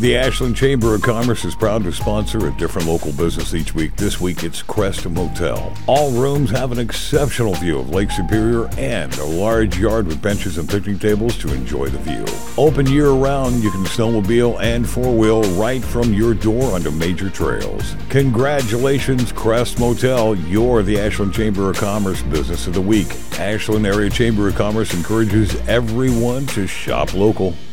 The Ashland Chamber of Commerce is proud to sponsor a different local business each week. This week, it's Crest Motel. All rooms have an exceptional view of Lake Superior and a large yard with benches and picnic tables to enjoy the view. Open year-round, you can snowmobile and four-wheel right from your door onto major trails. Congratulations, Crest Motel. You're the Ashland Chamber of Commerce Business of the Week. Ashland Area Chamber of Commerce encourages everyone to shop local.